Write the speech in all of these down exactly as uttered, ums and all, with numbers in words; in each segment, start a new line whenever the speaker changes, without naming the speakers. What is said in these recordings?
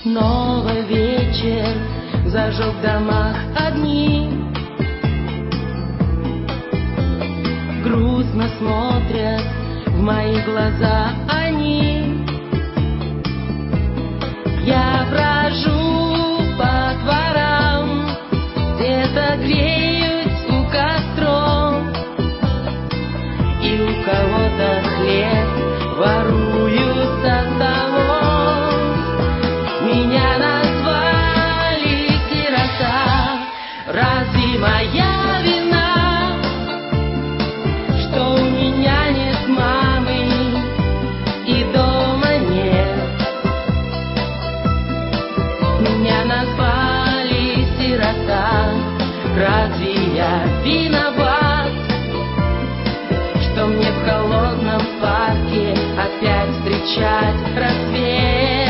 Новый вечер зажег в домах огни, грустно смотрят в мои глаза они. Я брожу по дворам, где-то греюсь у костров, и у кого-то хлеб ворую со столов. Меня назвали сирота, разве моя вина, что у меня нет мамы и дома нет? Меня назвали сирота, разве я виноват, что мне в холодном парке опять встречать рассвет?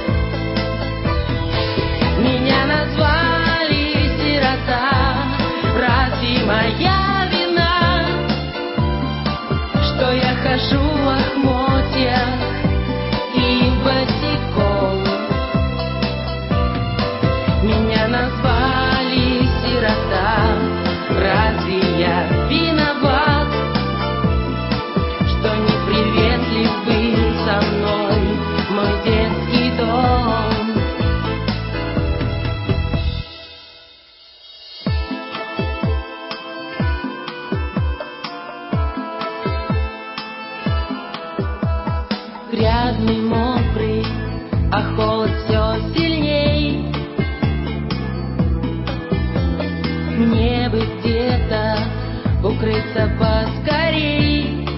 Меня назвали сирота, разве моя вина, что я хожу в лохмотьях и босиком? Меня назвали сирота, разве я виноват, что неприветлив был со мной мой детский дом? Грязный, мокрый, а холод все сильней. Мне бы где-то укрыться поскорей.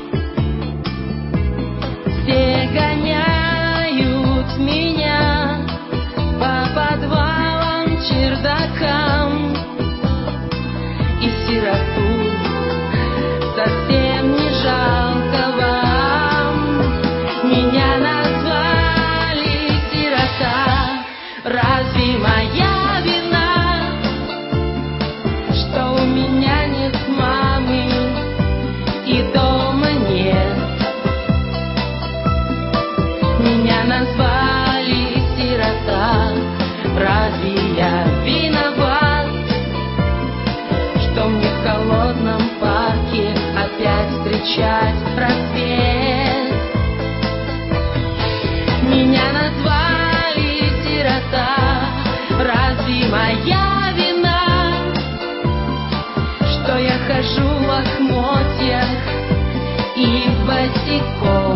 Все гоняют меня по подвалам, чердакам, и сироту совсем не жалко вам. Меня назвали сирота, разве моя вина, что у меня нет мамы и дома нет? Меня назвали сирота, разве я виноват, что мне в холодном парке опять встречать рассвет? Меня назвали сирота, разве моя вина, что я хожу в лохмотьях и босиком?